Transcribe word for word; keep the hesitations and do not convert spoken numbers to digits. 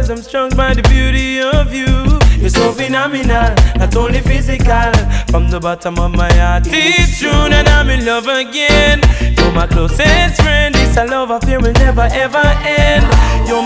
cause I'm struck by the beauty of you. You're so phenomenal, not only physical. From the bottom of my heart, it's true that I'm in love again. You're my closest friend, this a love affair will never ever end. You're